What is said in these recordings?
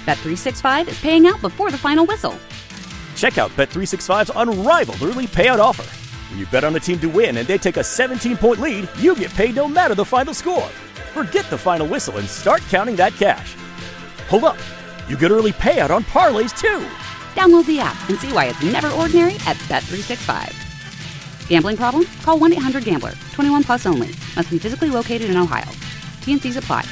Bet365 is paying out before the final whistle. Check out Bet365's unrivaled early payout offer. When you bet on a team to win and they take a 17-point lead, you get paid no matter the final score. Forget the final whistle and start counting that cash. Hold up. You get early payout on parlays, too. Download the app and see why it's never ordinary at Bet365. Gambling problem? Call 1-800-GAMBLER. 21 plus only. Must be physically located in Ohio. T&Cs apply.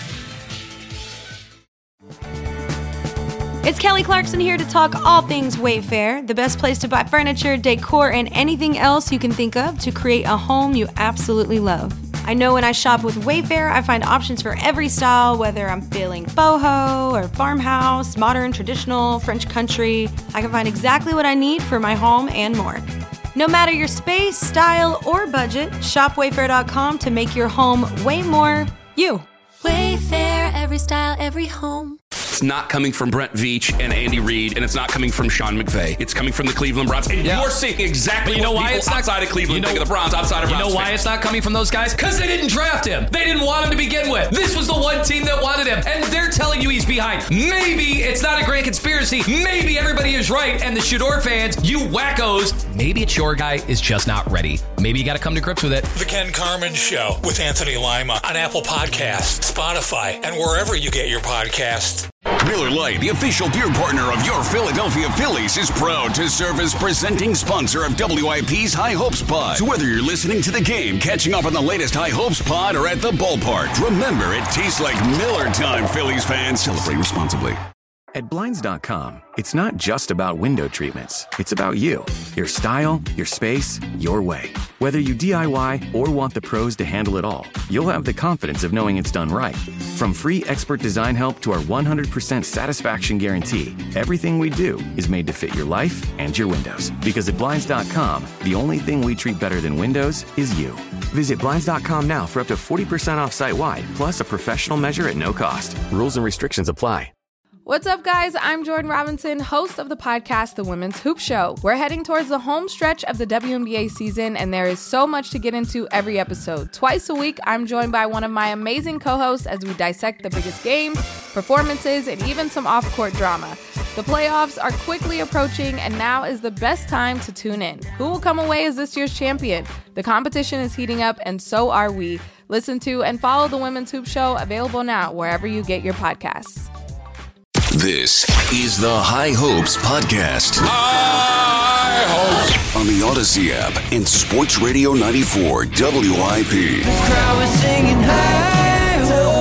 It's Kelly Clarkson here to talk all things Wayfair, the best place to buy furniture, decor, and anything else you can think of to create a home you absolutely love. I know when I shop with Wayfair, I find options for every style, whether I'm feeling boho or farmhouse, modern, traditional, French country. I can find exactly what I need for my home and more. No matter your space, style, or budget, shop Wayfair.com to make your home way more you. Wayfair, every style, every home. It's not coming from Brent Veach and Andy Reid, and it's not coming from Sean McVay. It's coming from the Cleveland Browns. And you're seeing exactly what people outside of Cleveland think of the Browns, outside of Browns. You know why it's not coming from those guys? Because they didn't draft him. They didn't want him to begin with. This was the one team that wanted him, and they're telling you he's behind. Maybe it's not a grand conspiracy. Maybe everybody is right, and the Shador fans, you wackos, maybe it's your guy is just not ready. Maybe you got to come to grips with it. The Ken Carman Show with Anthony Lima on Apple Podcasts, Spotify, and wherever you get your podcasts. Miller Lite, the official beer partner of your Philadelphia Phillies, is proud to serve as presenting sponsor of WIP's High Hopes Pod. So whether you're listening to the game, catching up on the latest High Hopes Pod, or at the ballpark, remember it tastes like Miller time, Phillies fans. Celebrate responsibly. At Blinds.com, it's not just about window treatments. It's about you, your style, your space, your way. Whether you DIY or want the pros to handle it all, you'll have the confidence of knowing it's done right. From free expert design help to our 100% satisfaction guarantee, everything we do is made to fit your life and your windows. Because at Blinds.com, the only thing we treat better than windows is you. Visit Blinds.com now for up to 40% off site-wide, plus a professional measure at no cost. Rules and restrictions apply. What's up, guys? I'm Jordan Robinson, host of the podcast, The Women's Hoop Show. We're heading towards the home stretch of the WNBA season, and there is so much to get into every episode. Twice a week, I'm joined by one of my amazing co-hosts as we dissect the biggest games, performances, and even some off-court drama. The playoffs are quickly approaching, and now is the best time to tune in. Who will come away as this year's champion? The competition is heating up, and so are we. Listen to and follow The Women's Hoop Show, available now wherever you get your podcasts. This is the High Hopes Podcast. High Hopes. On the Odyssey app and Sports Radio 94 WIP. The crowd was singing high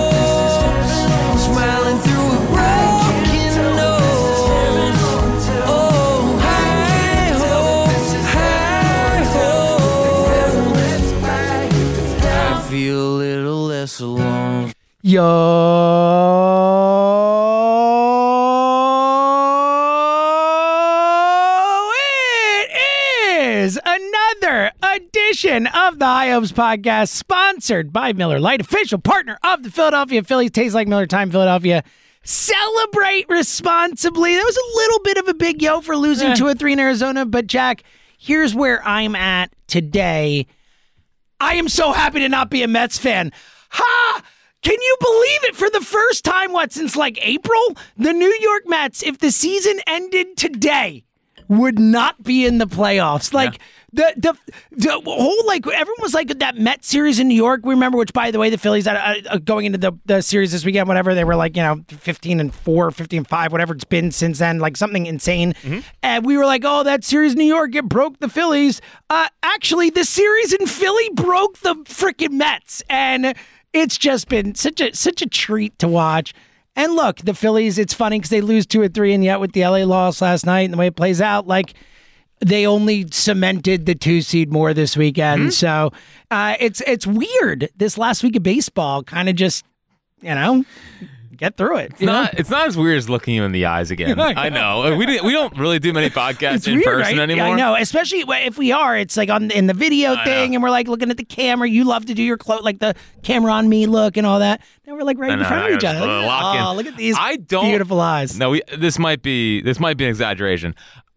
hopes, smiling through a broken nose. Oh, high hopes, I feel a little less alone. Edition of the High Hopes Podcast, sponsored by Miller Lite, official partner of the Philadelphia Phillies. Tastes like Miller time, Philadelphia. Celebrate responsibly. That was a little bit of a big yo for losing 2-3 in Arizona, but Jack, here's where I'm at today. I am so happy to not be a Mets fan. Ha! Can you believe it? For the first time, since April? The New York Mets, if the season ended today, would not be in the playoffs. The whole, everyone was that Met series in New York, we remember, which, by the way, the Phillies going into the series this weekend, whatever, they were 15-4, 15-5, whatever it's been since then, something insane. Mm-hmm. And we were oh, that series in New York, it broke the Phillies. Actually, the series in Philly broke the freaking Mets. And it's just been such a treat to watch. And look, the Phillies, it's funny because they lose 2-3, and yet with the LA loss last night and the way it plays out, they only cemented the 2 seed more this weekend. Mm-hmm. So it's weird. This last week of baseball kind of just, get through it. It's not as weird as looking you in the eyes again. I know. We don't really do many podcasts in person anymore. Yeah, I know. Especially if we are, it's in the video thing, and we're looking at the camera. You love to do your the camera on me look and all that. And we're right in front of each other. Look at these beautiful eyes. No, this might be an exaggeration.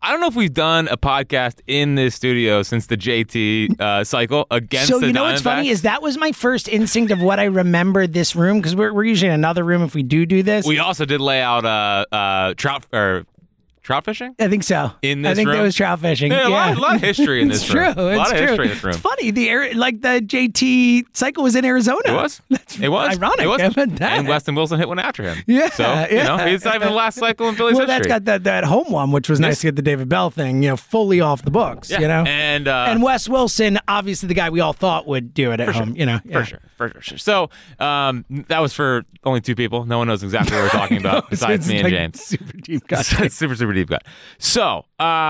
I don't know if we've done a podcast in this studio since the JT cycle against the Diamondbacks. So you know what's funny is that was my first instinct of what I remember this room, because we're usually in another room if we do this. We also did lay out trout fishing? I think so. In this room? I think there was trout fishing. Yeah, a lot of history in this room. It's true. A lot of history in this room. It's funny. The JT cycle was in Arizona. It was. It was. Ironic. It was. And Weston Wilson hit one after him. Yeah. So, he's not even the last cycle in Phillies history. That's got that home one, which was nice to get the David Bell thing, fully off the books, And Wes Wilson, obviously the guy we all thought would do it at home, For sure. So, that was for only two people. No one knows exactly what we're talking about besides me and James. Super deep cut. super deep cut. So,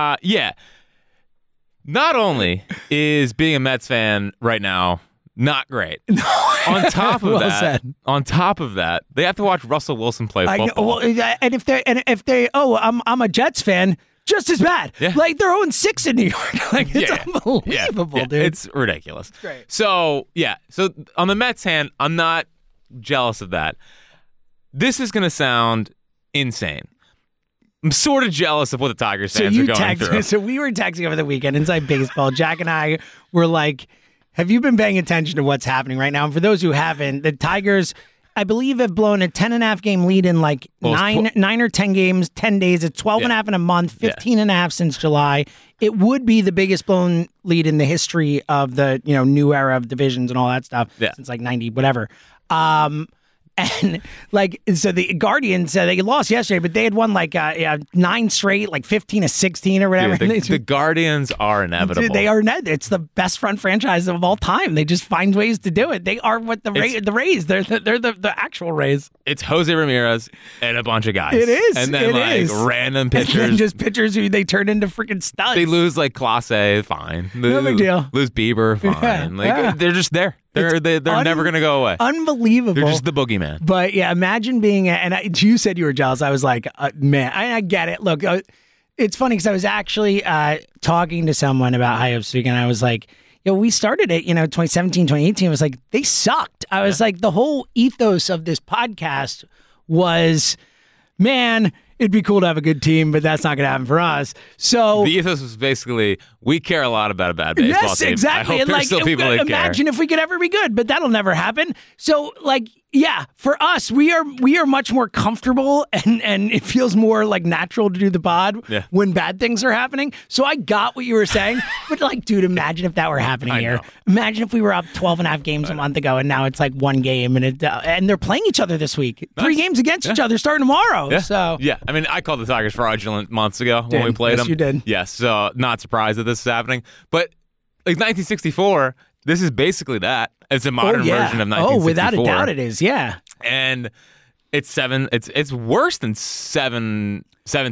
not only is being a Mets fan right now not great. On top of that, they have to watch Russell Wilson play football. And if they I'm a Jets fan, just as bad. Yeah. Like they're 0-6 in New York. It's unbelievable, dude. It's ridiculous. Great. So on the Mets hand, I'm not jealous of that. This is going to sound insane. I'm sort of jealous of what the Tigers fans are going through. So we were texting over the weekend inside baseball. Jack and I were like, have you been paying attention to what's happening right now? And for those who haven't, the Tigers, I believe, have blown a 10.5 game lead in nine or 10 games, 10 days. It's 12.5 in a month, 15.5 since July. It would be the biggest blown lead in the history of the new era of divisions and all that stuff since 90 whatever. And so the Guardians, they lost yesterday, but they had won 9 straight, 15-16 or whatever. Dude, the Guardians are inevitable. Dude, they are. It's the best front franchise of all time. They just find ways to do it. They are what the Rays. They're the actual Rays. It's Jose Ramirez and a bunch of guys. It is. And then random pitchers. And then just pitchers who they turn into freaking studs. They lose Clase, fine. No big deal. Lose Bieber, fine. They're just there. They're never going to go away. Unbelievable. They're just the boogeyman. But yeah, imagine being you said you were jealous. I was like, man, I get it. Look, it's funny because I was actually talking to someone about High Hopes Week, and I was like, we started it, 2017, 2018. I was like, they sucked. I was like, the whole ethos of this podcast was, man, it'd be cool to have a good team, but that's not going to happen for us. So the ethos was basically, we care a lot about a bad baseball team. Yes, exactly. I hope there's still people that care. Imagine if we could ever be good, but that'll never happen. So for us, we are much more comfortable, and it feels more natural to do the pod when bad things are happening. So I got what you were saying, but dude, imagine if that were happening here. Imagine if we were up 12.5 games a month ago, and now it's one game, and they're playing each other this week. 3 games against each other starting tomorrow. Yeah. So I mean, I called the Tigers fraudulent months ago when we played them. You did. Yes, so not surprised that this is happening. But 1964, this is basically that. It's a modern version of 1964. Oh, without a doubt it is, yeah. And it's worse than 7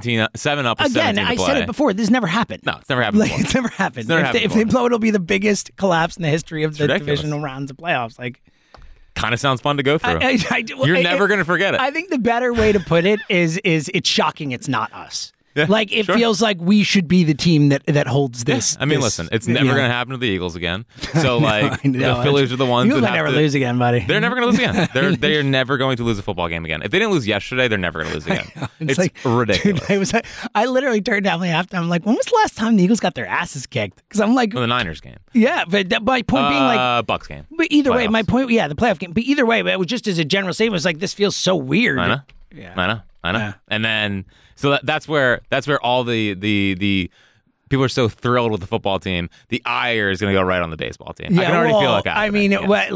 up with Again, 17 to I play. said it before. This never happened. No, it's never happened before. It's never happened. If they blow it, it'll be the biggest collapse in the history of the divisional rounds of playoffs. Kind of sounds fun to go through. You're never going to forget it. I think the better way to put it is it's shocking it's not us. Yeah, it feels like we should be the team that holds this. I mean, listen, it's never going to happen to the Eagles again. So, the Phillies are the ones Eagles that never lose again, buddy. They're never going to lose again. They are never going to lose a football game again. If they didn't lose yesterday, they're never going to lose again. It's ridiculous. Dude, I literally turned down halftime. I'm like, when was the last time the Eagles got their asses kicked? Because I'm like, the Niners game. Yeah, but my point being Bucs game. But either way, my point, the playoff game. But either way, but it was just as a general statement, it was like, this feels so weird. I know. Yeah. I know. Yeah. And then so that's where all the people are so thrilled with the football team. The ire is going to go right on the baseball team. I can already feel like that. I mean,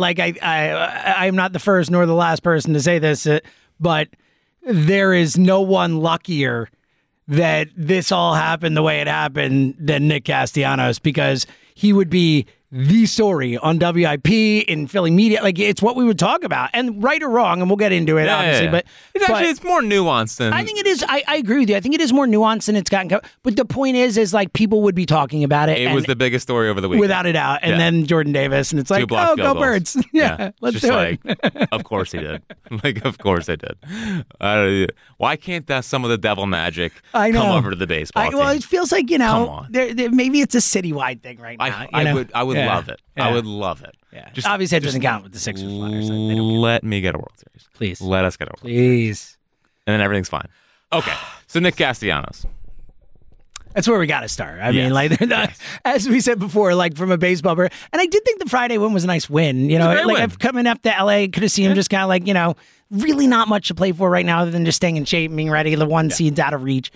I'm not the first nor the last person to say this, but there is no one luckier that this all happened the way it happened than Nick Castellanos, because he would be the story on WIP in Philly media. It's what we would talk about, and right or wrong, and we'll get into it, obviously. But it's more nuanced than I think it is. I agree with you. I think it is more nuanced than it's gotten. But the point is people would be talking about it. It was the biggest story over the weekend, without a doubt. And then Jordan Davis, and it's like, oh, go Birds! Yeah, let's do it. Of course he did. Of course they did. Why can't some of the devil magic come over to the baseball team? Well, it feels like maybe it's a citywide thing right now. I would love it. Yeah. I would love it. Yeah. Obviously, it doesn't count with the Sixers Flyers. Let me get a World Series. Please. Let us get a World Series. And then everything's fine. Okay. So Nick Castellanos. That's where we got to start. I mean, like, they're not, as we said before, like from a baseball. And I did think the Friday win was a nice win. You know, like I've coming up to LA, could have seen him just kind of like, you know, really not much to play for right now other than just staying in shape and being ready. The one seed's out of reach.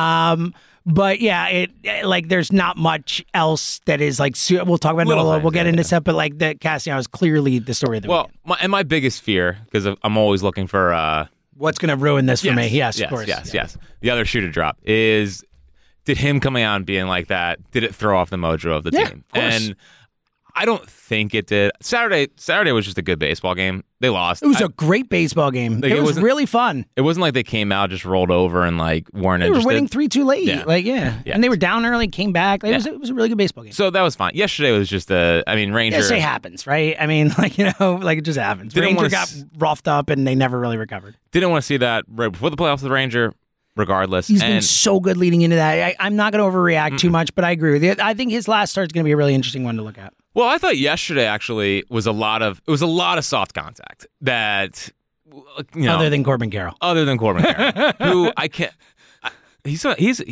But yeah, like there's not much else that is like. We'll talk about Nola. We'll get into stuff, but like that Castellanos is clearly the story of the weekend. My biggest fear, because I'm always looking for what's going to ruin this for me. Yes, of course. Yes. The other shoe to drop is, did him coming out and being like that, did it throw off the mojo of the team? Of course. And I don't think it did. Saturday was just a good baseball game. They lost. It was a great baseball game. Like, it was really fun. It wasn't like they came out, just rolled over, and like weren't interested. They were winning 3-2 late. Yeah. And they were down early, came back. It was a really good baseball game. So that was fine. Yesterday was just Ranger. Yesterday happens, right? I mean, like, you know, like it just happens. Ranger got roughed up and they never really recovered. Didn't want to see that right before the playoffs with the Ranger. Regardless, he's been so good leading into that. I'm not going to overreact too much, but I agree with you. I think his last start is going to be a really interesting one to look at. Well, I thought yesterday actually was a lot of soft contact that, you know, other than Corbin Carroll, who I can't. He's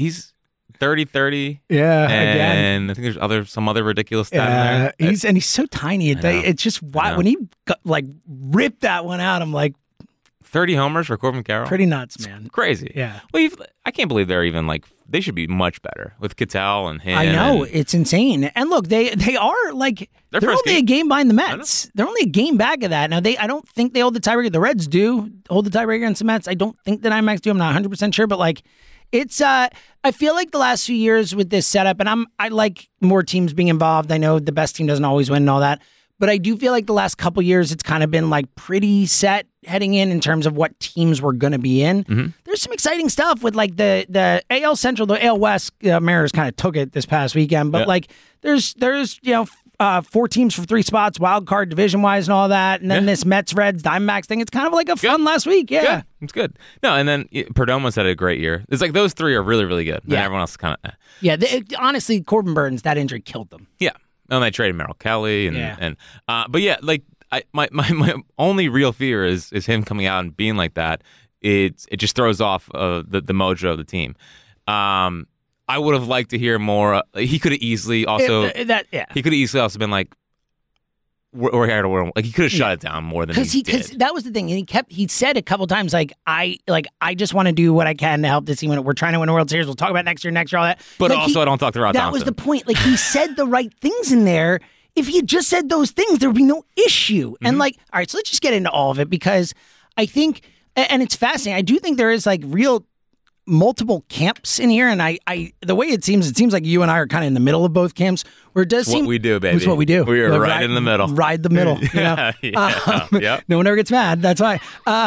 30-30. Yeah, and I think there's some other ridiculous stat in there. He's so tiny. It's just when he like ripped that one out, I'm like. 30 homers for Corbin Carroll? Pretty nuts, man. It's crazy. Yeah. Well, I can't believe they're even like, they should be much better with Ketel and him. I know. It's insane. And look, they are like, they're only a game behind the Mets. They're only a game back of that. Now, I don't think they hold the tiebreaker. The Reds do hold the tiebreaker against the Mets. I don't think the Diamondbacks do. I'm not 100% sure, but like, it's, I feel like the last few years with this setup, and I like more teams being involved. I know the best team doesn't always win and all that. But I do feel like the last couple years, it's kind of been like pretty set heading in terms of what teams we're going to be in. Mm-hmm. There's some exciting stuff with like the AL Central, the AL West. Mariners kind of took it this past weekend, but like there's 4 teams for 3 spots, wild card division wise and all that, and then this Mets Reds Diamondbacks thing. It's kind of like a fun last week. Yeah, it's good. No, and then Perdomo's had a great year. It's like those 3 are really really good. And everyone else kind of honestly, Corbin Burns, that injury killed them. Yeah. And they traded Merrill Kelly, but yeah, like my only real fear is him coming out and being like that. It just throws off the mojo of the team. I would have liked to hear more. He could have easily also he could have easily also been like, we're here to win. Like he could have shut it down more than he did. Because that was the thing, and he said a couple times like I just want to do what I can to help this team. We're trying to win a World Series. We'll talk about next year, all that. But like also, I don't talk to Rod That Thompson. was the point. Like he said the right things in there. If he had just said those things, there would be no issue. Mm-hmm. And like, all right, so let's just get into all of it because I think, and it's fascinating. I do think there is like real multiple camps in here, and I the way it seems like you and I are kind of in the middle of both camps. Where it does seem what we do, baby. It's what we do. We are right in the middle. Ride the middle. You know? No one ever gets mad. That's why.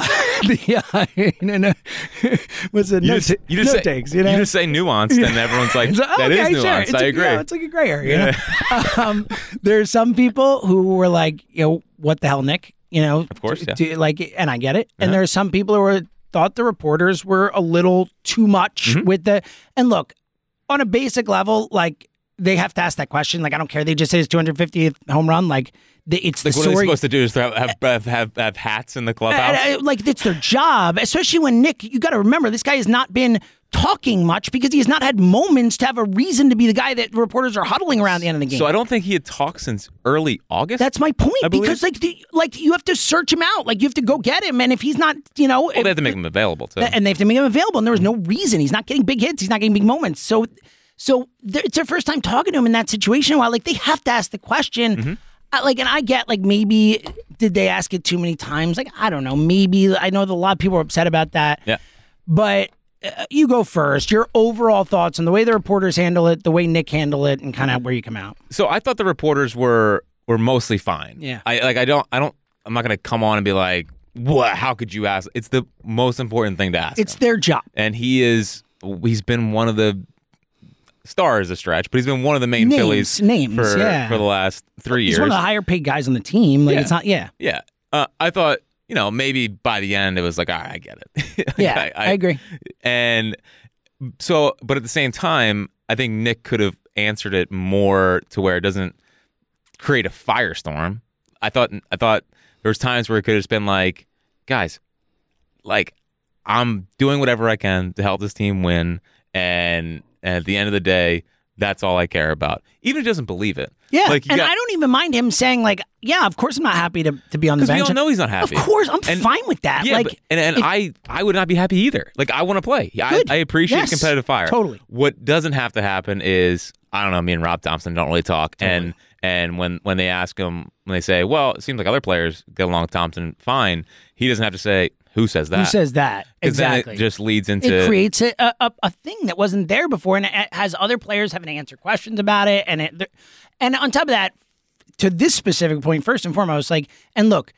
What's it? You just say nuanced, and everyone's like, that is nuanced. Sure. I agree. It's like a gray area. You know? There's some people who were like, what the hell, Nick? You know, of course, and I get it. And there are some people who thought the reporters were a little too much with and look, on a basic level, like they have to ask that question. Like, I don't care. They just say his 250th home run. Like, it's the story. What are they supposed to do is have hats in the clubhouse? Like, it's their job, especially when Nick, you got to remember, this guy has not been talking much because he has not had moments to have a reason to be the guy that reporters are huddling around the end of the game. So I don't think he had talked since early August. That's my point, because like you have to search him out. Like you have to go get him, and if he's not, they have to make him available too. And they have to make him available, and there was no reason. He's not getting big hits. He's not getting big moments. So it's their first time talking to him in that situation. While like they have to ask the question. Mm-hmm. And I get, like, maybe did they ask it too many times? Like, I don't know. Maybe. I know that a lot of people are upset about that. Yeah. But you go first. Your overall thoughts on the way the reporters handle it, the way Nick handled it, and kind of where you come out. So I thought the reporters were mostly fine. Yeah. I'm not going to come on and be like, what? How could you ask? It's the most important thing to ask. It's their job. And he's been one of the stars a stretch, but he's been one of the main Phillies for the last 3 years. He's one of the higher paid guys on the team. Like it's not, Yeah. I thought, maybe by the end it was like, all right, I get it. Yeah, I agree. And so, but at the same time, I think Nick could have answered it more to where it doesn't create a firestorm. I thought there was times where it could have just been like, guys, like I'm doing whatever I can to help this team win, and at the end of the day, that's all I care about. Even if he doesn't believe it. Yeah, I don't even mind him saying, like, yeah, of course I'm not happy to be on the bench. We all know he's not happy. Of course, I'm fine with that. Yeah, like, I would not be happy either. Like, I want to play. I appreciate competitive fire. Totally. What doesn't have to happen is, I don't know, me and Rob Thompson don't really talk. Totally. And when they ask him, when they say, well, it seems like other players get along with Thompson fine, he doesn't have to say, who says that? Who says that? Exactly. Then it just leads into... It creates a thing that wasn't there before, and it has other players having to answer questions about it. And on top of that, to this specific point, first and foremost, like, and look,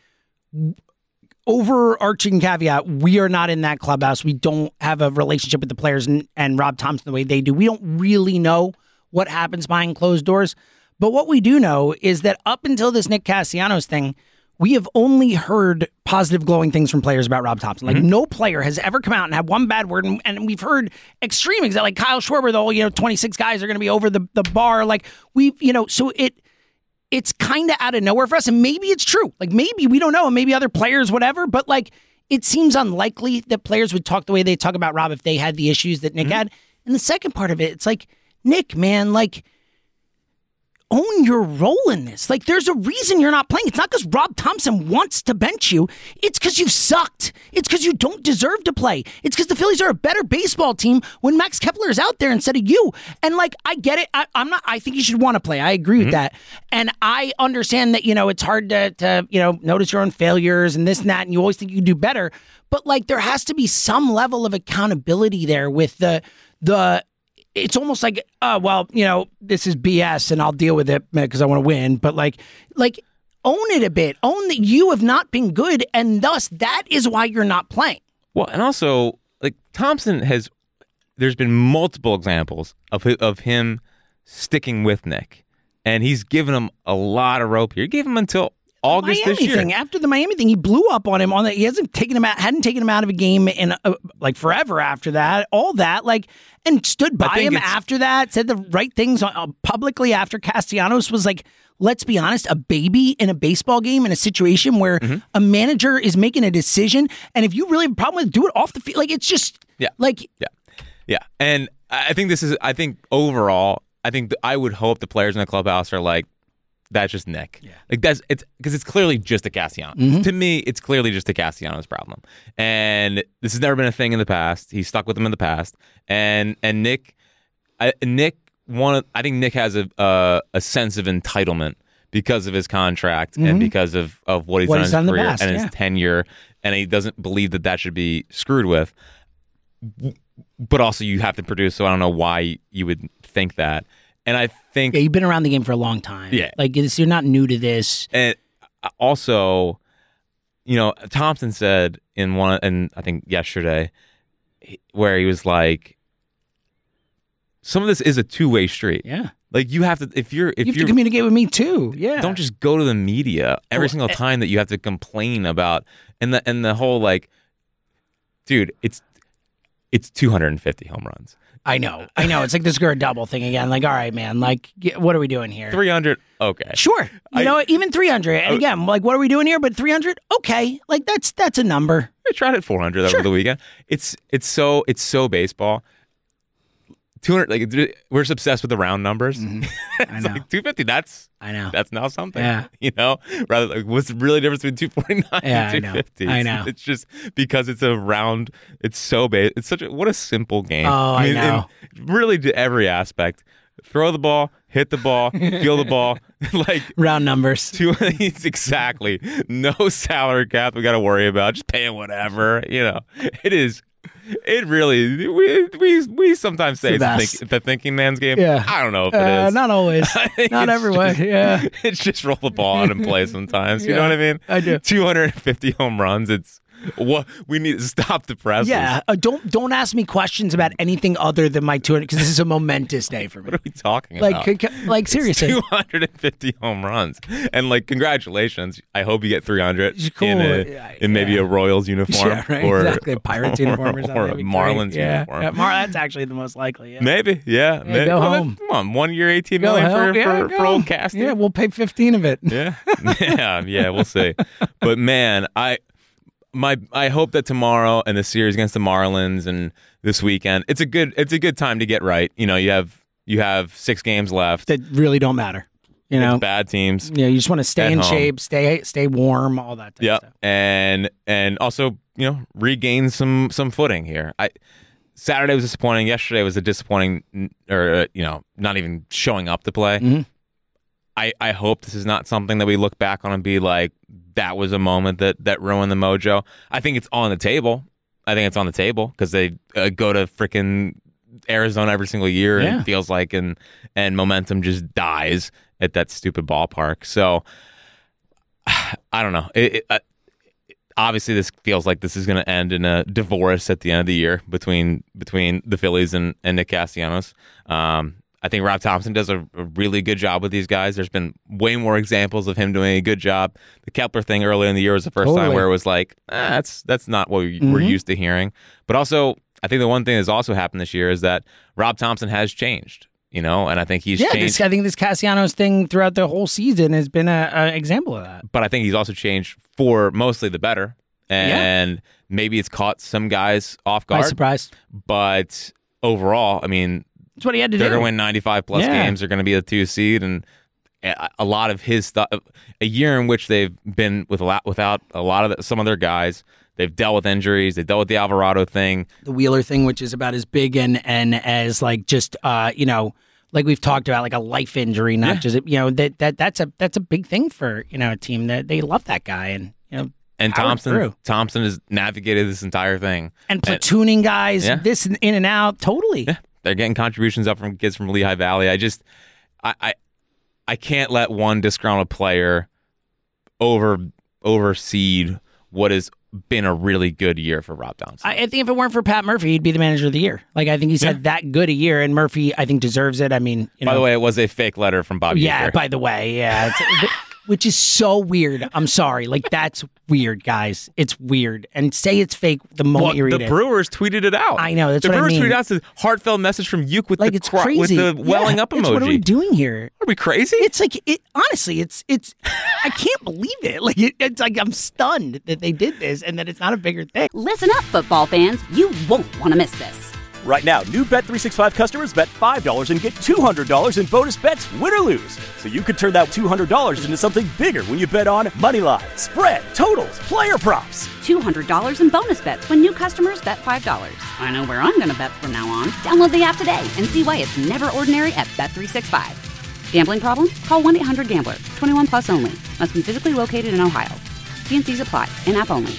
overarching caveat, we are not in that clubhouse. We don't have a relationship with the players and Rob Thompson the way they do. We don't really know what happens behind closed doors. But what we do know is that up until this Nick Castellanos thing, we have only heard positive, glowing things from players about Rob Thompson. Like, no player has ever come out and had one bad word, and we've heard extreme things, like Kyle Schwarber, the whole, 26 guys are going to be over the bar. Like, so it's kind of out of nowhere for us, and maybe it's true. Like, maybe, we don't know, and maybe other players, whatever, but, like, it seems unlikely that players would talk the way they talk about Rob if they had the issues that Nick had. And the second part of it, it's like, Nick, man, like, own your role in this. Like, there's a reason you're not playing. It's not because Rob Thompson wants to bench you. It's because you've sucked. It's because you don't deserve to play. It's because the Phillies are a better baseball team when Max Kepler is out there instead of you. And, like, I get it. I think you should want to play. I agree with that. And I understand that, it's hard to notice your own failures and this and that, and you always think you can do better. But, like, there has to be some level of accountability there with the it's almost like, this is BS and I'll deal with it because I want to win. But like own it a bit. Own that you have not been good, and thus that is why you're not playing. Well, and also, like, Thompson there's been multiple examples of him sticking with Nick, and he's given him a lot of rope here. He gave him until August Miami this year. Thing. After the Miami thing, he blew up on him on that. He hadn't taken him out of a game in forever after that. All that, and stood by him after that. Said the right things publicly after Castellanos was like, let's be honest, a baby in a baseball game in a situation where a manager is making a decision, and if you really have a problem with it, do it off the field. Like, it's just yeah. And I think overall, I would hope the players in the clubhouse are like, that's just Nick. Yeah. Like, it's because it's clearly just a Castellanos. To me, it's clearly just a Castellanos problem. And this has never been a thing in the past. He's stuck with them in the past. And Nick, I think Nick has a sense of entitlement because of his contract and because of what he's done in his career and his tenure. And he doesn't believe that should be screwed with. But also, you have to produce, so I don't know why you would think that. And I think... Yeah, you've been around the game for a long time. Yeah. Like, you're not new to this. And also, Thompson said and I think yesterday, where he was like, some of this is a two-way street. Yeah. Like, you have to... You have to communicate with me, too. Yeah. Don't just go to the media every single time that you have to complain about... And the whole, like... Dude, it's 250 home runs. I know. It's like this girl double thing again. Like, all right, man. Like, what are we doing here? 300. Okay. Sure. Even 300. And again, like, what are we doing here? But 300. Okay. Like, that's a number. I tried at 400 over the weekend. It's so baseball. 200. Like, we're just obsessed with the round numbers. I know. Like 250. That's now something. Yeah. Rather, like, what's really the difference between 249 and 250? I know. It's just because it's a round. It's so base. It's what a simple game. Oh, I know. Really, to every aspect. Throw the ball, hit the ball, feel the ball. Like, round numbers. Exactly. No salary cap we got to worry about. Just paying whatever. It is. It really, we sometimes say it's the thinking man's game. Yeah. I don't know if it is. Not always. Not everyone. Yeah. It's just roll the ball out and play sometimes. You know what I mean? I do. 250 home runs. It's what we need to stop the presses. Yeah. Don't ask me questions about anything other than my 200 because this is a momentous day for me. What are we talking about? Like seriously. 250 home runs. And congratulations. I hope you get 300 cool. in maybe a Royals uniform. Yeah, right. Or exactly. A Pirates uniform or something. Or a Marlins uniform. Yeah. That's actually the most likely. Yeah. Maybe. Yeah. Maybe. Go home. Come on. 1 year, $18 million for old Casting. Yeah. We'll pay 15 of it. Yeah. Yeah. We'll see. But man, I hope that tomorrow and the series against the Marlins and this weekend, it's a good time to get right. You know, you have 6 games left that really don't matter. You know, bad teams. Yeah, you just want to stay in shape, stay warm, all that type of stuff. And also, you know, regain some footing here. Saturday was disappointing. Yesterday was a disappointing, or you know, not even showing up to play. Mm-hmm. I hope this is not something that we look back on and be like, that was a moment that ruined the mojo. I think it's on the table. Because they go to freaking Arizona every single year, and it feels like, and momentum just dies at that stupid ballpark. So I don't know. Obviously, this feels like this is going to end in a divorce at the end of the year between the Phillies and Nick Castellanos. I think Rob Thompson does a really good job with these guys. There's been way more examples of him doing a good job. The Kepler thing earlier in the year was the first time where it was like, that's not what we're used to hearing. But also, I think the one thing that's also happened this year is that Rob Thompson has changed. You know, and I think he's changed. I think this Castellanos thing throughout the whole season has been an example of that. But I think he's also changed for mostly the better. And maybe it's caught some guys off guard. By surprise. But overall, I mean, that's what he had to do. They're going to win 95-plus games. They're going to be a 2 seed. And a lot of his stuff, a year in which they've been without a lot of some of their guys. They've dealt with injuries. They dealt with the Alvarado thing. The Wheeler thing, which is about as big and as like just, you know, like we've talked about, like a life injury, not just, you know, that's a big thing for, you know, a team that they love that guy. And, you know, and Thompson has navigated this entire thing. And platooning guys, this in and out, totally. Yeah. They're getting contributions up from kids from Lehigh Valley. I can't let one disgruntled player overseed what has been a really good year for Rob Thompson. I think if it weren't for Pat Murphy, he'd be the manager of the year. Like, I think he's had that good a year, and Murphy, I think, deserves it. I mean, by the way, it was a fake letter from Bob Uecker. Yeah, by the way, yeah. Which is so weird. I'm sorry. Like, that's weird, guys. It's weird. And say it's fake the moment you read it. The Brewers tweeted it out. I know. That's what I mean. The Brewers tweeted out a heartfelt message from Ueck with like, with the welling up emoji. What are we doing here? Are we crazy? It's like, honestly, it's I can't believe it. Like, it's like I'm stunned that they did this and that it's not a bigger thing. Listen up, football fans. You won't want to miss this. Right now, new Bet365 customers bet $5 and get $200 in bonus bets, win or lose. So you could turn that $200 into something bigger when you bet on moneyline, spread, totals, player props. $200 in bonus bets when new customers bet $5. I know where I'm going to bet from now on. Download the app today and see why it's never ordinary at Bet365. Gambling problem? Call 1-800-GAMBLER. 21 plus only. Must be physically located in Ohio. T&Cs apply. In-app only.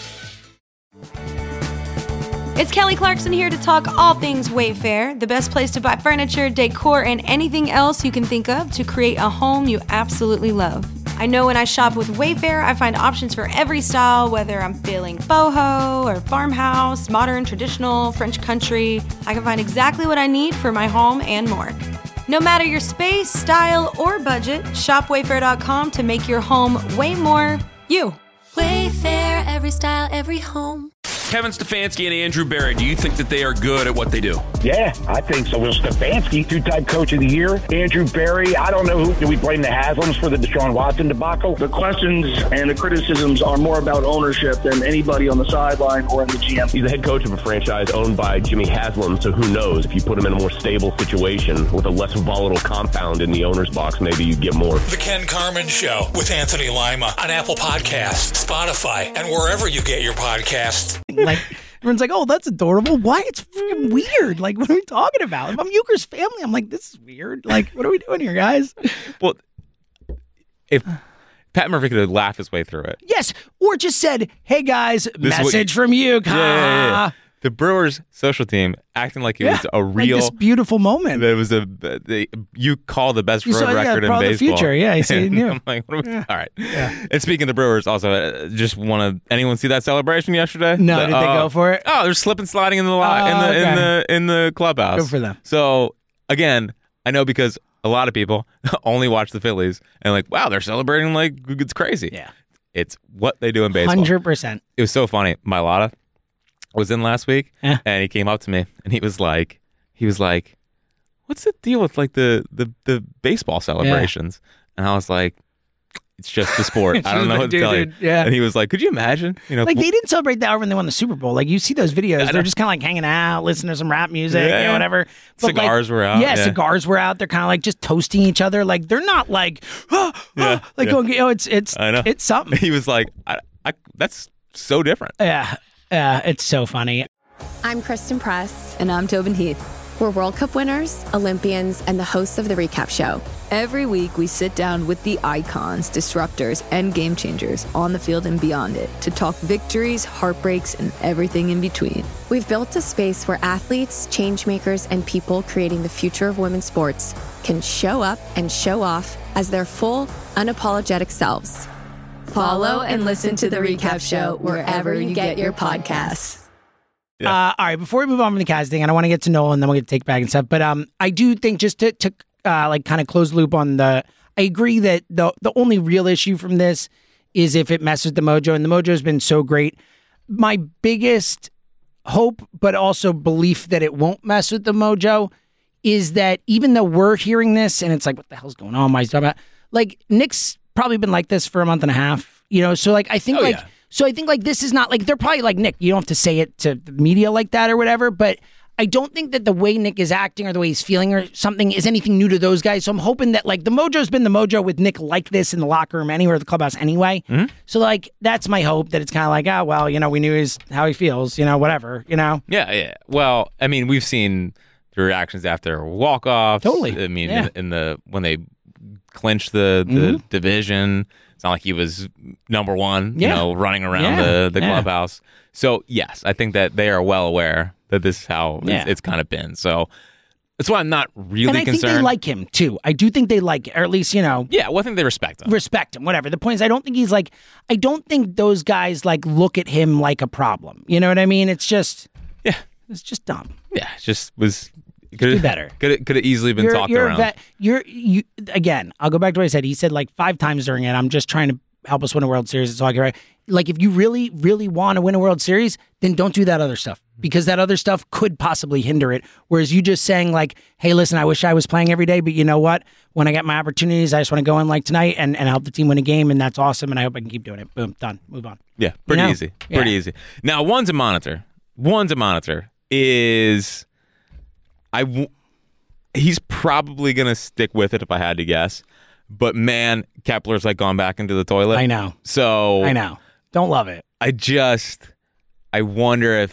It's Kelly Clarkson here to talk all things Wayfair, the best place to buy furniture, decor, and anything else you can think of to create a home you absolutely love. I know when I shop with Wayfair, I find options for every style, whether I'm feeling boho or farmhouse, modern, traditional, French country. I can find exactly what I need for my home and more. No matter your space, style, or budget, shop Wayfair.com to make your home way more you. Wayfair, every style, every home. Kevin Stefanski and Andrew Berry, do you think that they are good at what they do? Yeah, I think so. Well, Stefanski, two-time coach of the year. Andrew Berry, I don't know do we blame the Haslams for the Deshaun Watson debacle? The questions and the criticisms are more about ownership than anybody on the sideline or in the GM. He's the head coach of a franchise owned by Jimmy Haslam, so who knows? If you put him in a more stable situation with a less volatile compound in the owner's box, maybe you get more. The Ken Carman Show with Anthony Lima on Apple Podcasts, Spotify, and wherever you get your podcasts. Like, everyone's like, oh, that's adorable. Why? It's freaking weird. Like, what are we talking about? If I'm Euchre's family, I'm like, this is weird. Like, what are we doing here, guys? Well, if Pat Murphy could have laughed his way through it. Yes, or just said, hey, guys, message from you. Yeah. The Brewers social team acting like it was a real, like this beautiful moment. It was you call the best road record in baseball. The future, yeah. I see. I'm like, all right. Yeah. And speaking of the Brewers, also just want to. Anyone see that celebration yesterday? No, did they go for it? Oh, they're slipping, sliding in the in the clubhouse. Good for them. So again, I know because a lot of people only watch the Phillies and like, wow, they're celebrating like it's crazy. Yeah, it's what they do in baseball. 100%. It was so funny. Mailata was in last week, and he came up to me, and he was like, what's the deal with like the baseball celebrations? And I was like, it's just the sport. I don't know what to tell you. Yeah. And he was like, could you imagine? You know, like they didn't celebrate that when they won the Super Bowl. Like you see those videos, they're just kind of like hanging out, listening to some rap music, whatever. But cigars were out. Yeah, cigars were out. They're kind of like just toasting each other. Like they're not like, going, it's something. He was like, that's so different. Yeah, it's so funny. I'm Kristen Press. And I'm Tobin Heath. We're World Cup winners, Olympians, and the hosts of The Recap Show. Every week, we sit down with the icons, disruptors, and game changers on the field and beyond it to talk victories, heartbreaks, and everything in between. We've built a space where athletes, change makers, and people creating the future of women's sports can show up and show off as their full, unapologetic selves. Follow and listen to The Recap Show wherever you get your podcasts. Yeah. All right, before we move on from the Cavs thing, and I want to get to Nolan, and then we'll get to take back and stuff. But I do think just to like kind of close the loop on I agree that the only real issue from this is if it messes with the mojo, and the mojo has been so great. My biggest hope, but also belief that it won't mess with the mojo, is that even though we're hearing this, and it's like, what the hell's going on? Why is he talking about? Like Nick's probably been like this for a month and a half, you know. So like I think So I think like this is not like they're probably like, Nick, you don't have to say it to the media like that or whatever, but I don't think that the way Nick is acting or the way he's feeling or something is anything new to those guys. So I'm hoping that like the mojo's been the mojo with Nick like this in the locker room anywhere at the clubhouse anyway. Mm-hmm. So like that's my hope, that it's kind of like, well, you know, we knew how he feels, you know, whatever, you know? Yeah. Well, I mean, we've seen the reactions after walk-offs. Totally. I mean, when they clinched the division. It's not like he was number one, you know, running around the clubhouse. So, yes, I think that they are well aware that this is how it's kind of been. So, that's why I'm not really concerned. And I think they like him, too. I do think they like, or at least, you know. Yeah, well, I think they respect him. Respect him, whatever. The point is, I don't think those guys, like, look at him like a problem. You know what I mean? It's just, it's just dumb. Yeah, it just was... Could be better. Could have easily been talked around. Again, I'll go back to what I said. He said like 5 times during it, I'm just trying to help us win a World Series. It's all right. Like if you really, really want to win a World Series, then don't do that other stuff, because that other stuff could possibly hinder it. Whereas you just saying like, hey, listen, I wish I was playing every day, but you know what? When I get my opportunities, I just want to go in like tonight and help the team win a game, and that's awesome, and I hope I can keep doing it. Boom, done. Move on. Yeah, pretty easy. Pretty easy. Now, one to monitor is... He's probably going to stick with it if I had to guess. But man, Kepler's like gone back into the toilet. I know. So I know. Don't love it. I wonder if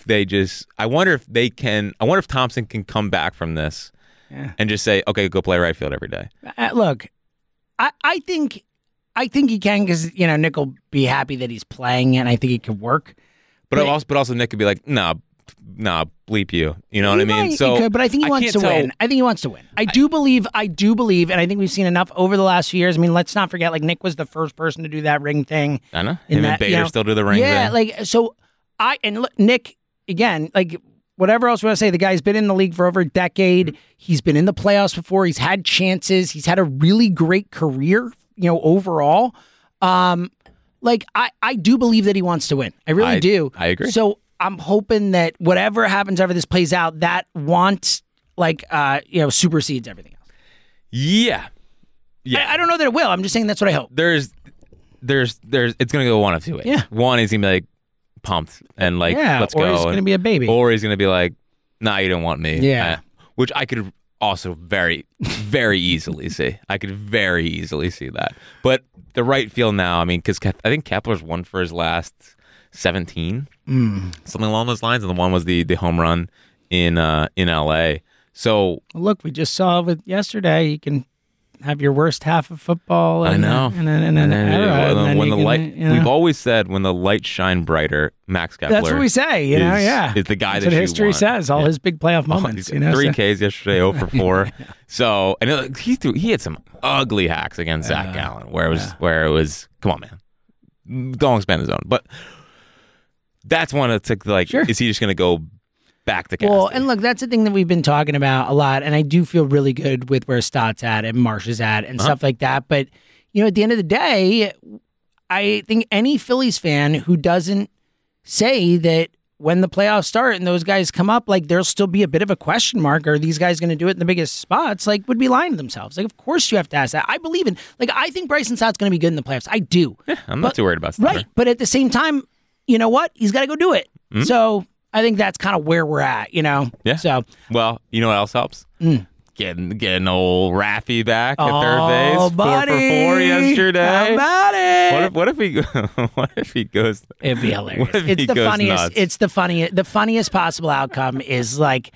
Thompson can come back from this and just say, okay, go play right field every day. Look, I think he can, because, you know, Nick will be happy that he's playing, and I think it could work. But also Nick could be like, nah, bleep you. You know what I mean? So, could, but I think he wants to win. I think he wants to win. I do believe, and I think we've seen enough over the last few years. I mean, let's not forget, like, Nick was the first person to do that ring thing. I know. Him and Bader still do the ring thing. Yeah, like, so look, Nick, again, like, whatever else we want to say, the guy's been in the league for over a decade. He's been in the playoffs before. He's had chances. He's had a really great career, you know, overall. Like, I do believe that he wants to win. I really do. I agree. So I'm hoping that whatever happens, however this plays out, that want, like, supersedes everything else. Yeah. I don't know that it will. I'm just saying that's what I hope. It's going to go one of two ways. Yeah. One is going to be like pumped and like, let's go. Or he's going to be a baby. Or he's going to be like, nah, you don't want me. Yeah. Which I could also very, very easily see. I could very easily see that. But the right field now, I mean, because I think Kepler's won for his last 17, something along those lines, and the one was the home run in LA. So look, we just saw with yesterday, you can have your worst half of football. I know. We've always said when the lights shine brighter, Max Kepler. That's what we say. You know, is the guy that history says. All his big playoff moments. 3 Ks yesterday, 0 for 4. So and he had some ugly hacks against Zach Gallen, where it was come on, man, don't expand the zone, but. That's one that's like, is he just going to go back to casting? Well, and look, that's the thing that we've been talking about a lot, and I do feel really good with where Stott's at and Marsh is at and stuff like that. But, you know, at the end of the day, I think any Phillies fan who doesn't say that when the playoffs start and those guys come up, like there'll still be a bit of a question mark. Are these guys going to do it in the biggest spots? Like, would be lying to themselves. Like, of course you have to ask that. I believe in, like, I think Bryson Stott's going to be good in the playoffs. I do. Yeah, I'm not too worried about Stotter. Right. But at the same time, you know what? He's got to go do it. Mm-hmm. So I think that's kind of where we're at, you know? Yeah. So, well, you know what else helps? Getting old Raffy back at third base. Buddy. 4 for 4 yesterday. How about it? What if he goes? It'd be hilarious. It's the funniest. Nuts? It's the funniest. The funniest possible outcome is like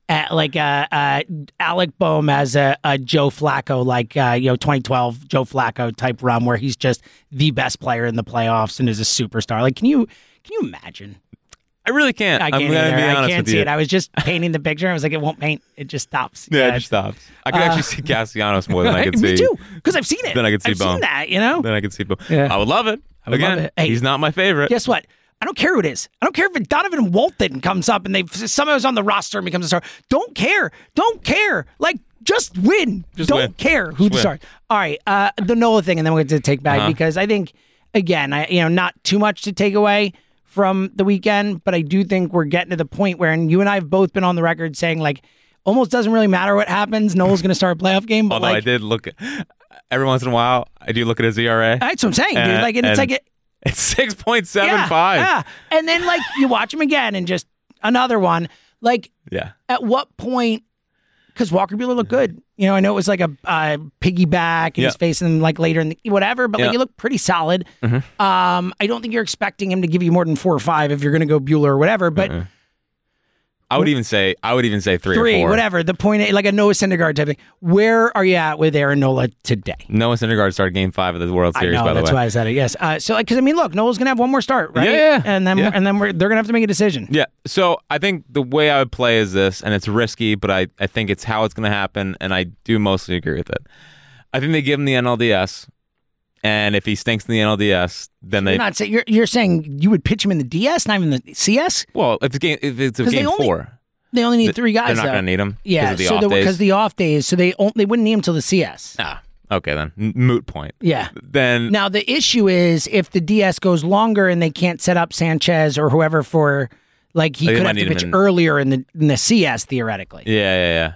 Alec Boehm as a Joe Flacco, 2012 Joe Flacco type run where he's just the best player in the playoffs and is a superstar. Like, can you imagine? I really can't. I can't I'm gonna either. be honest I can't with see you. it. I was just painting the picture. I was like, it won't paint. It just stops. Yeah, it just stops. I could actually see Castellanos more than I could see. Me too, because I've seen it. Then I could see I've Boehm. Seen that, you know. Then I could see Boehm. Yeah. I would love it. Again, Hey, he's not my favorite. Guess what? I don't care who it is. I don't care if Donovan Walton comes up and somebody's on the roster and becomes a star. Don't care. Like, just win. Don't care who the star. All right, the Nola thing, and then we'll get to the take back because I think, again, not too much to take away from the weekend, but I do think we're getting to the point where, and you and I have both been on the record saying, like, almost doesn't really matter what happens. Noel's going to start a playoff game. But although I did look at, every once in a while, I do look at his ERA. That's what I'm saying, dude. Like, and it's like it's 6.75. Yeah. And then, like, you watch him again and just another one. Like, at what point, because Walker Buehler looked good. You know, I know it was like a piggyback and he's facing like later in the whatever, but like he looked pretty solid. Mm-hmm. I don't think you're expecting him to give you more than 4 or 5 if you're going to go Buehler or whatever, but I would even say 3 or 4. Whatever. The point, like a Noah Syndergaard type thing. Where are you at with Aaron Nola today? Noah Syndergaard started Game 5 of the World Series. By the way, that's why I said it. Yes. So, like, because I mean, look, Noel's gonna have one more start, right? Yeah. And then they're gonna have to make a decision. Yeah. So I think the way I would play is this, and it's risky, but I think it's how it's gonna happen, and I do mostly agree with it. I think they give him the NLDS, and if he stinks in the NLDS, then you're saying you would pitch him in the DS, not even the CS. Well, if it's a game 4. They only need 3 guys. They're not going to need him. Yeah, because the off days, so they wouldn't need him till the CS. Okay then, moot point. Yeah. Then now the issue is if the DS goes longer and they can't set up Sanchez or whoever for, like, he could have to pitch earlier in the CS theoretically. Yeah.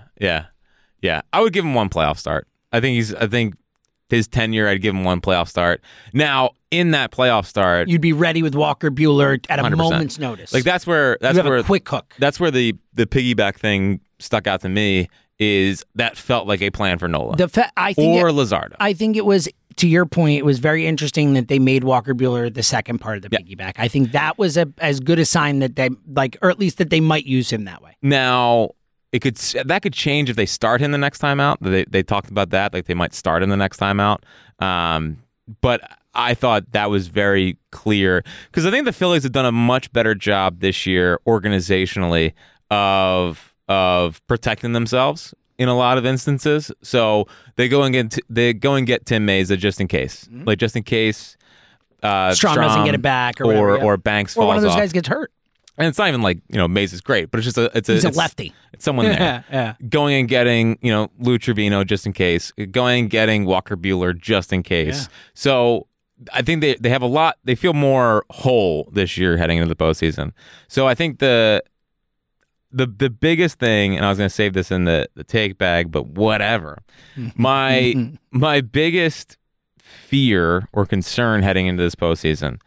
I would give him one playoff start. I think his tenure, I'd give him one playoff start. Now, in that playoff start, you'd be ready with Walker Buehler at a 100%. Moment's notice. Like that's where a quick hook. That's where the piggyback thing stuck out to me. Is that felt like a plan for Nola Luzardo? I think it was, to your point, it was very interesting that they made Walker Buehler the second part of the piggyback. I think that was as good a sign that they or at least that they might use him that way. Now, that could change if they start him the next time out. They talked about that, like they might start him the next time out. But I thought that was very clear because I think the Phillies have done a much better job this year organizationally of protecting themselves in a lot of instances. So they go and get Tim Meza just in case, like just in case Strom doesn't get it back or Banks falls off. Or one of those guys gets hurt. And it's not even like, Maze's great, but it's just he's a lefty. It's someone there. Yeah. Going and getting, Lou Trevino just in case. Going and getting Walker Buehler just in case. Yeah. So I think they have a lot. They feel more whole this year heading into the postseason. So I think the biggest thing, and I was going to save this in the take bag, but whatever. My biggest fear or concern heading into this postseason,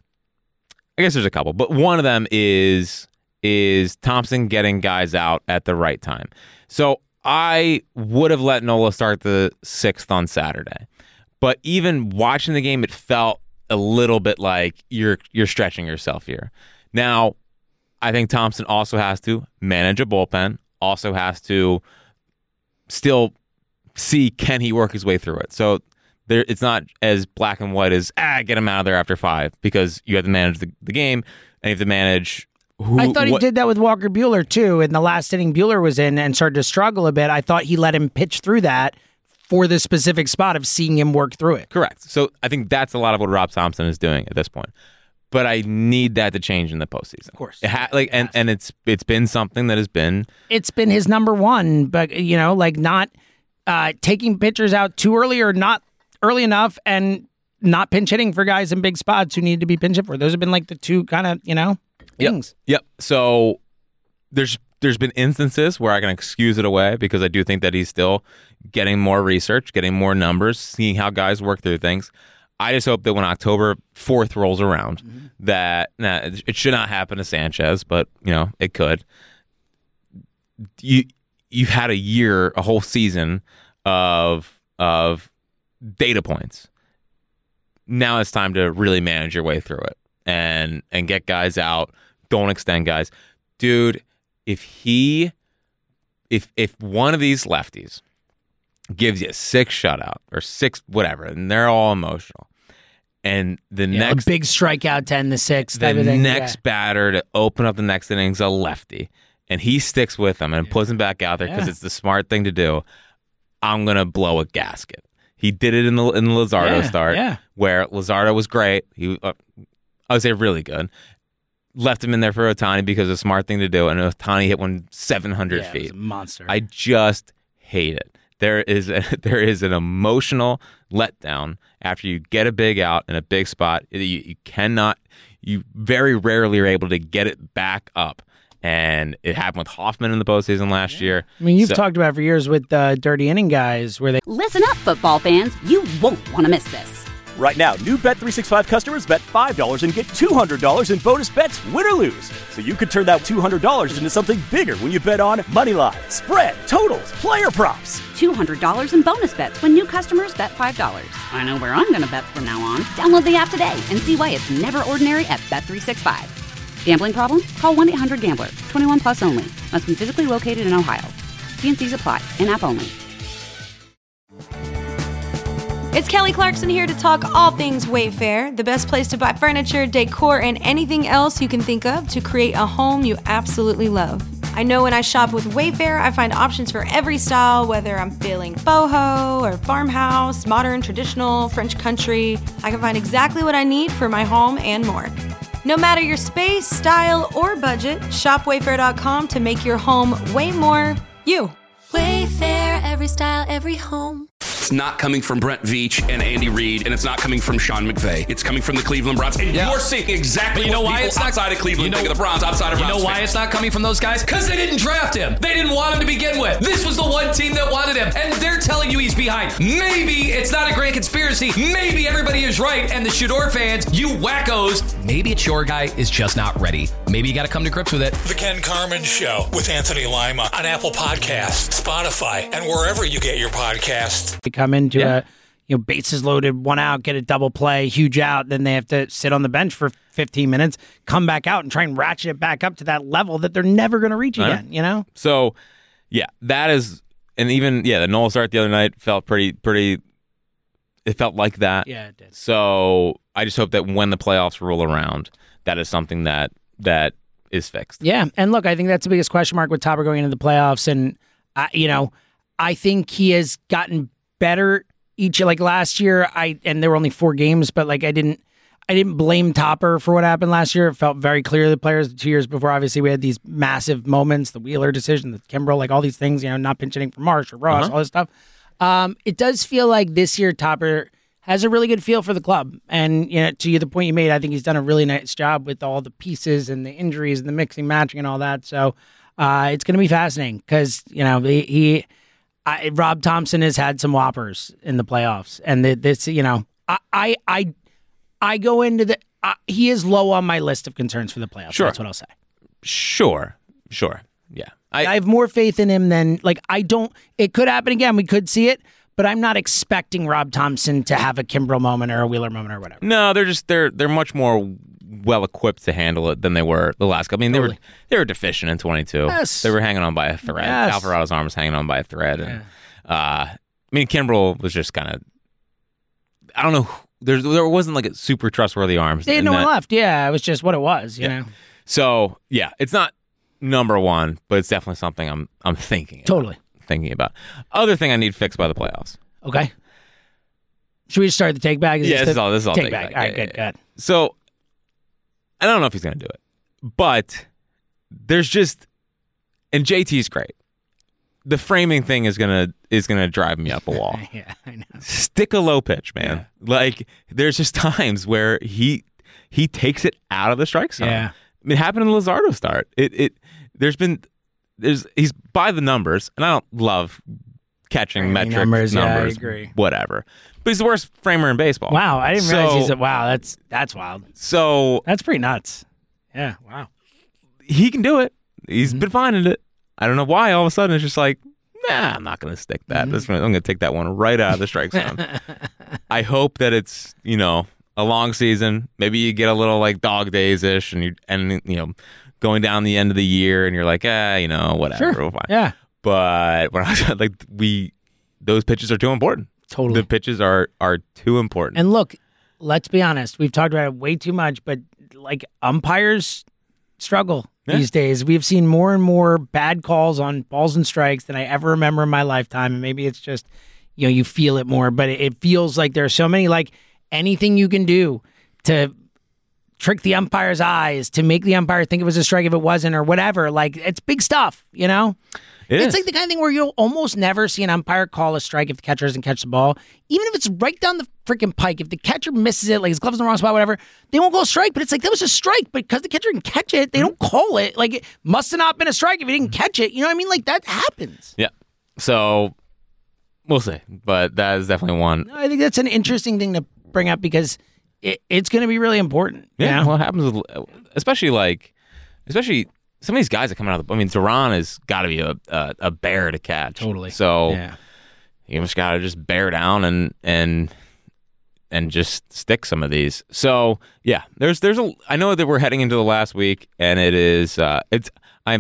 I guess there's a couple, but one of them is Thompson getting guys out at the right time. So I would have let Nola start the 6th on Saturday, but even watching the game, it felt a little bit like you're stretching yourself here. Now, I think Thompson also has to manage a bullpen, also has to still see can he work his way through it. So it's not as black and white as get him out of there after 5 because you have to manage the game and you have to manage I thought he did that with Walker Buehler too. In the last inning Buehler was in and started to struggle a bit, I thought he let him pitch through that for the specific spot of seeing him work through it. Correct. So I think that's a lot of what Rob Thompson is doing at this point. But I need that to change in the postseason. Of course. And it's been something that has been... It's been his number one, but, not taking pitchers out too early or not early enough and not pinch hitting for guys in big spots who need to be pinch hit for. Those have been like the two kind of, things. Yep. So there's been instances where I can excuse it away because I do think that he's still getting more research, getting more numbers, seeing how guys work through things. I just hope that when October 4th rolls around, that it should not happen to Sanchez, but it could. You've had a whole season of data points. Now it's time to really manage your way through it and get guys out. Don't extend guys, dude. If one of these lefties gives you a 6 shutout or 6 whatever, and they're all emotional, and the next a big strikeout 10-6 type the of thing. next batter to open up the next innings a lefty, and he sticks with them and puts him back out there because it's the smart thing to do, I'm gonna blow a gasket. He did it in the Luzardo start, where Luzardo was great. He, I would say, really good. Left him in there for Ohtani because it's a smart thing to do, and Ohtani hit one 700 feet. It was a monster. I just hate it. There is an emotional letdown after you get a big out in a big spot. You very rarely are able to get it back up. And it happened with Hoffman in the postseason last year. I mean, you've talked about it for years with dirty inning guys where they... Listen up, football fans. You won't want to miss this. Right now, new Bet365 customers bet $5 and get $200 in bonus bets, win or lose. So you could turn that $200 into something bigger when you bet on money line, spread, totals, player props. $200 in bonus bets when new customers bet $5. I know where I'm going to bet from now on. Download the app today and see why it's never ordinary at Bet365. Gambling problem? Call 1-800-GAMBLER. 21 plus only. Must be physically located in Ohio. T&Cs apply. In-app only. It's Kelly Clarkson here to talk all things Wayfair, the best place to buy furniture, decor, and anything else you can think of to create a home you absolutely love. I know when I shop with Wayfair, I find options for every style, whether I'm feeling boho or farmhouse, modern, traditional, French country. I can find exactly what I need for my home and more. No matter your space, style, or budget, shop Wayfair.com to make your home way more you. Wayfair, every style, every home. It's not coming from Brent Veach and Andy Reid, and it's not coming from Sean McVay. It's coming from the Cleveland Browns. And you're seeing exactly what people outside of Cleveland think of the Browns, outside of Browns. You know why fans. it's not coming from those guys? Because they didn't draft him. They didn't want him to begin with. This was the one team that wanted him, and they're telling you he's behind. Maybe it's not a grand conspiracy. Maybe everybody is right, and the Shador fans, you wackos, maybe it's your guy is just not ready. Maybe you got to come to grips with it. The Ken Carman Show with Anthony Lima on Apple Podcasts, Spotify, and wherever you get your podcasts. They come into a bases loaded, 1 out, get a double play, huge out, then they have to sit on the bench for 15 minutes, come back out and try and ratchet it back up to that level that they're never going to reach again, So, that is, and even, the Noel start the other night felt pretty, it felt like that. Yeah, it did. So, I just hope that when the playoffs roll around, that is something that is fixed. Yeah, and look, I think that's the biggest question mark with Topper going into the playoffs, and, I think he has gotten better last year. And there were only 4 games, but I didn't blame Topper for what happened last year. It felt very clear to the players. 2 years before, obviously, we had these massive moments, the Wheeler decision, the Kimbrel, all these things, not pinch hitting for Marsh or Ross, all this stuff. It does feel like this year Topper has a really good feel for the club. And to the point you made, I think he's done a really nice job with all the pieces and the injuries and the mixing, matching and all that. So it's going to be fascinating because, Rob Thompson has had some whoppers in the playoffs, and I go into he is low on my list of concerns for the playoffs. Sure. That's what I'll say. Sure. Yeah. I have more faith in him than it could happen again. We could see it, but I'm not expecting Rob Thompson to have a Kimbrel moment or a Wheeler moment or whatever. No, they're much more well equipped to handle it than they were the last couple. I mean, they were deficient in 22. Yes. They were hanging on by a thread. Yes. Alvarado's arm was hanging on by a thread, and Kimbrel was just kind of, I don't know. There wasn't a super trustworthy arms. They had no one left. Yeah, it was just what it was. You know. So it's not number one, but it's definitely something I'm thinking. Thinking about. Other thing I need fixed by the playoffs. Okay. Should we just start the take back? This is all take back. All right, good. So I don't know if he's going to do it, but there's just, and JT's great. The framing thing is gonna drive me up a wall. Yeah, I know. Stick a low pitch, man. Yeah. There's just times where he takes it out of the strike zone. Yeah. it happened in the Luzardo start. He's by the numbers, and I don't love catching metric numbers. Yeah, I agree. Whatever. But he's the worst framer in baseball. Wow, I didn't realize wow, that's wild. So that's pretty nuts. Yeah, wow. He can do it. He's been finding it. I don't know why all of a sudden it's just like, nah, I'm not going to stick that. I'm going to take that one right out of the strike zone. I hope that it's, a long season. Maybe you get a little like dog days-ish and going down the end of the year and you're like, whatever. Sure. Fine. Yeah. But when I was like, those pitches are too important. Totally. The pitches are too important. And look, let's be honest. We've talked about it way too much, but like umpires struggle these days. We've seen more and more bad calls on balls and strikes than I ever remember in my lifetime. And maybe it's just, you feel it more, but it feels like there's so many, like anything you can do to trick the umpire's eyes, to make the umpire think it was a strike if it wasn't, or whatever. Like, it's big stuff, It's like the kind of thing where you'll almost never see an umpire call a strike if the catcher doesn't catch the ball. Even if it's right down the freaking pike, if the catcher misses it, like his glove's in the wrong spot, whatever, they won't call a strike. But it's like, that was a strike. But because the catcher didn't catch it, they don't call it. Like, it must have not been a strike if he didn't catch it. You know what I mean? Like, that happens. Yeah. So, we'll see. But that is definitely one. I think that's an interesting thing to bring up because it's going to be really important. Yeah. Well, it happens with, especially some of these guys that come out of Duran has got to be a bear to catch. Totally. So you just got to just bear down and just stick some of these. So yeah, I know that we're heading into the last week, and it is I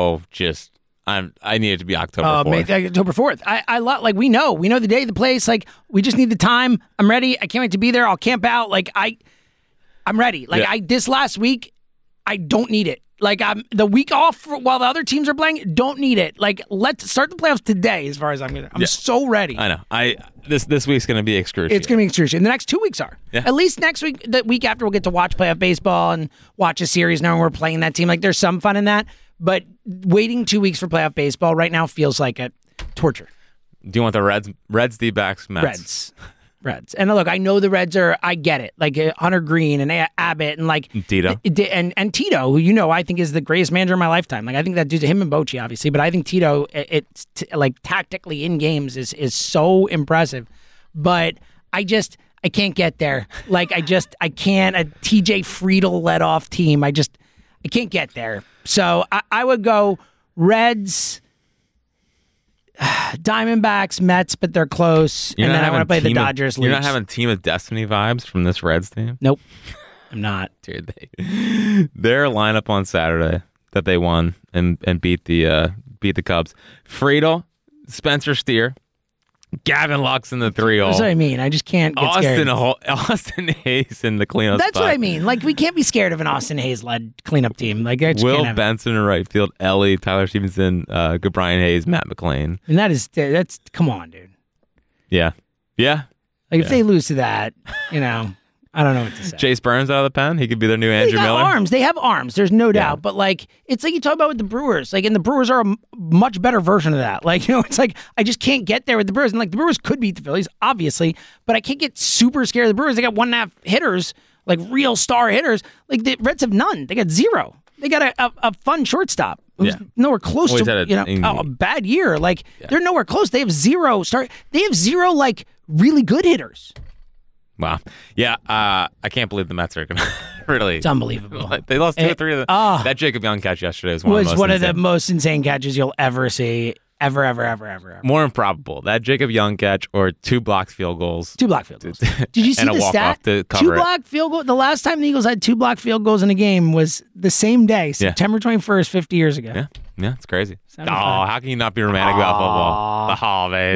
need it to be October 4th. October 4th. I like we know the day, the place. Like, we just need the time. I'm ready. I can't wait to be there. I'll camp out. Like, I'm ready. Like, this last week, I don't need it. Like, I'm the week off while the other teams are playing. Don't need it. Like, let's start the playoffs today. As far as I'm concerned, I'm so ready. I know. This week's going to be excruciating. It's going to be excruciating. The next 2 weeks are. Yeah. At least next week, the week after, we'll get to watch playoff baseball and watch a series knowing we're playing that team. Like, there's some fun in that. But waiting 2 weeks for playoff baseball right now feels like a torture. Do you want the Reds, D-backs, Mets? Reds. And look, I know the Reds I get it. Like Hunter Green and Abbott and like Tito. And Tito, who I think is the greatest manager of my lifetime. Like, I think that dude, him and Bochy, obviously, but I think Tito, like tactically in games is so impressive. But I can't get there. Like, I can't. A TJ Friedel led off team. I can't get there. So I would go Reds, Diamondbacks, Mets, but they're close. And then I want to play the Dodgers. You're not having Team of Destiny vibes from this Reds team? Nope. I'm not. Dude, their lineup on Saturday that they won and beat the Cubs. Friedel, Spencer Steer, Gavin Lux in the 3-0. That's what I mean. I just can't get scared. Austin Hayes in the cleanup That's spot. what I mean. Like, we can't be scared of an Austin Hayes-led cleanup team. Like, I just Will can't Benson in right field, Ellie, Tyler Stevenson, good Brian Hayes, Matt McClain. And that's come on, dude. Yeah. Yeah. Like, if they lose to that, I don't know what to say. Chase Burns out of the pen. He could be their new Andrew Miller. Arms. They have arms. There's no doubt. But like, it's like you talk about with the Brewers. Like, and the Brewers are a much better version of that. Like, it's like I just can't get there with the Brewers. And like, the Brewers could beat the Phillies, obviously, but I can't get super scared of the Brewers. They got 1.5 hitters, like real star hitters. Like, the Reds have none. They got 0. They got a fun shortstop who's nowhere close to a bad year. Like, they're nowhere close. They have 0 start. They have 0 like really good hitters. Wow. Yeah, I can't believe the Mets are going to really... It's unbelievable. They lost 2 or 3 of them. That Jacob Young catch yesterday was one of the most insane catches you'll ever see. Ever. More improbable. That Jacob Young catch or 2 blocked field goals. 2 blocked field goals. Did you see the stat? 2 blocked field goals. The last time the Eagles had 2 blocked field goals in a game was the same day, September 21st, 50 years ago. Yeah, it's crazy. How can you not be romantic about football? Oh, man.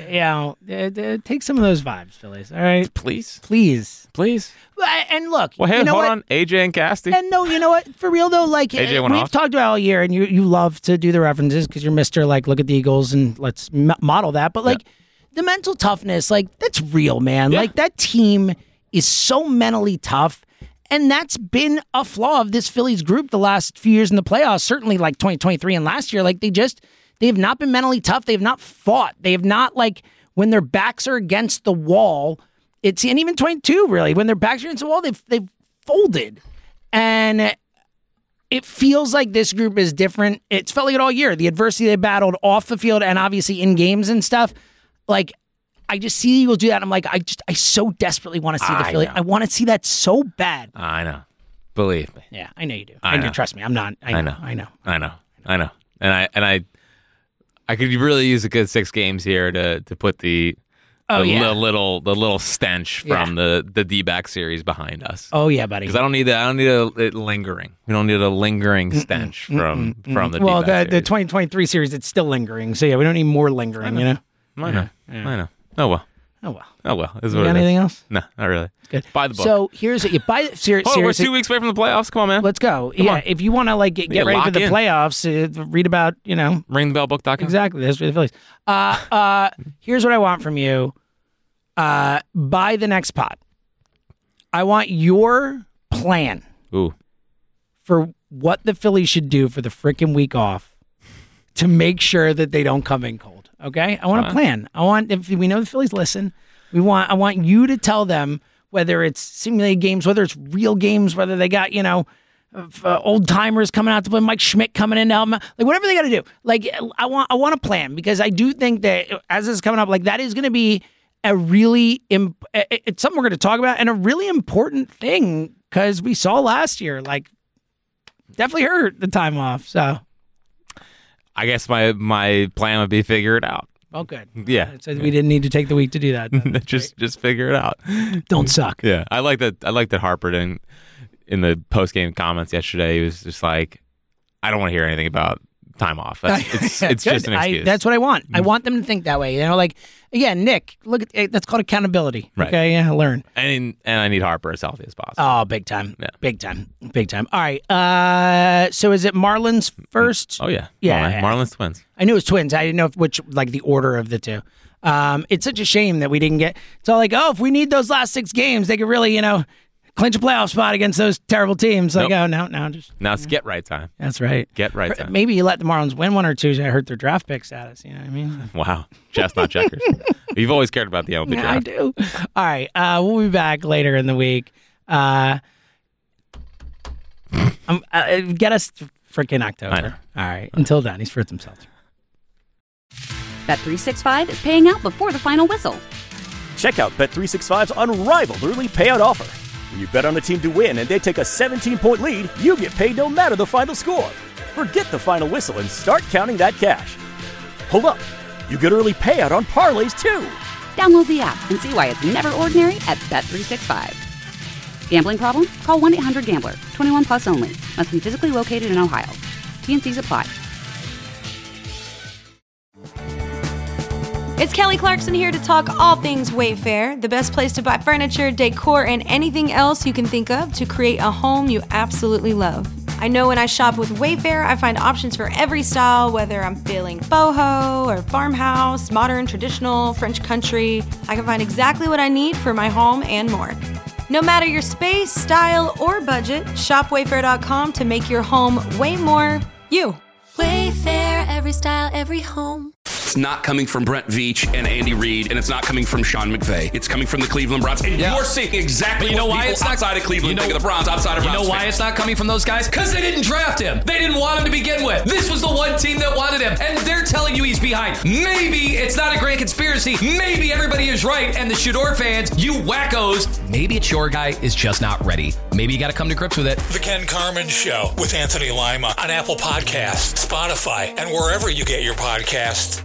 Look, take some of those vibes, Phillies. All right? Please. And look, well, hey, hold on, AJ and Casty. And no, you know what? For real though, like we've talked about all year, and you love to do the references because you're Mr. Like, look at the Eagles and let's model that. But like the mental toughness, like that's real, man. Yeah. Like that team is so mentally tough, and that's been a flaw of this Phillies group the last few years in the playoffs. Certainly, like 2023 and last year, like they have not been mentally tough. They have not fought. They have not like when their backs are against the wall. And even 22, really, when their backs are against the wall, they've folded. And it feels like this group is different. It's felt like it all year. The adversity they battled off the field and obviously in games and stuff. Like, I just see the Eagles do that. And I'm like, I so desperately want to see the Philly. I want to see that so bad. I know. Believe me. Yeah, I know you do. I know. Trust me. I'm not. I know. And I could really use a good 6 games here to put the little stench from the D-back series behind us. Oh yeah, buddy. Because I don't need it lingering. We don't need a lingering stench from the D-back series. The 2023 series, it's still lingering. So yeah, we don't need more lingering. You know. I know. Oh well. You got anything else? No, not really. Good. Buy the book. So here's it. You buy it. Seriously, we're 2 weeks away from the playoffs. Come on, man. Let's go. Come on. If you want to like get ready for the playoffs, read about ringthebellbook.com. Exactly. That's for the Phillies. Here's what I want from you. Buy the next pot. I want your plan for what the Phillies should do for the freaking week off to make sure that they don't come in cold. Okay? I want a plan. If we know the Phillies listen, I want you to tell them whether it's simulated games, whether it's real games, whether they got, old timers coming out to play, Mike Schmidt coming in to help them out, like whatever they got to do. Like I want a plan, because I do think that as this is coming up, like that is going to be a really it's something we're going to talk about, and a really important thing, because we saw last year, like definitely hurt the time off. So I guess my plan would be figure it out. Oh, good. Yeah. So we didn't need to take the week to do that. Just figure it out. Don't suck. Yeah. I like that Harper in the post-game comments yesterday, he was just like, I don't want to hear anything about time off. It's just an excuse. That's what I want. I want them to think that way. Like, again, Nick, look at that's called accountability. Right. Okay, yeah, learn. And I need Harper as healthy as possible. Oh, big time. Yeah. Big time. All right. So is it Marlins first? Oh yeah. Yeah. Marlins Twins. I knew it was Twins. I didn't know which, like the order of the two. It's such a shame that we didn't get. It's all like, if we need those last 6 games, they could really, clinch a playoff spot against those terrible teams. Like, now it's get right time. That's right. Get right time. Maybe you let the Marlins win 1 or 2 to hurt their draft pick status. You know what I mean? Wow. Chestnut checkers. You've always cared about the MLB draft. I do. All right. We'll be back later in the week. Get us freaking October. I know. All right. Until then, he's Fritz himself. Bet365 is paying out before the final whistle. Check out Bet365's unrivaled early payout offer. When you bet on a team to win and they take a 17-point lead, you get paid no matter the final score. Forget the final whistle and start counting that cash. Hold up. You get early payout on parlays, too. Download the app and see why it's never ordinary at Bet365. Gambling problem? Call 1-800-GAMBLER. 21 plus only. Must be physically located in Ohio. T&Cs apply. It's Kelly Clarkson here to talk all things Wayfair, the best place to buy furniture, decor, and anything else you can think of to create a home you absolutely love. I know when I shop with Wayfair, I find options for every style, whether I'm feeling boho or farmhouse, modern, traditional, French country. I can find exactly what I need for my home and more. No matter your space, style, or budget, shop Wayfair.com to make your home way more you. Wayfair, every style, every home. It's not coming from Brent Veach and Andy Reid, and it's not coming from Sean McVay. It's coming from the Cleveland Browns. And you're seeing exactly what people outside of Cleveland think of the Browns, outside of Browns. You know why it's not coming from those guys? Because they didn't draft him. They didn't want him to begin with. This was the one team that wanted him, and they're telling you he's behind. Maybe it's not a grand conspiracy. Maybe everybody is right, and the Shador fans, you wackos, maybe it's your guy is just not ready. Maybe you got to come to grips with it. The Ken Carman Show with Anthony Lima on Apple Podcasts, Spotify, and wherever you get your podcasts.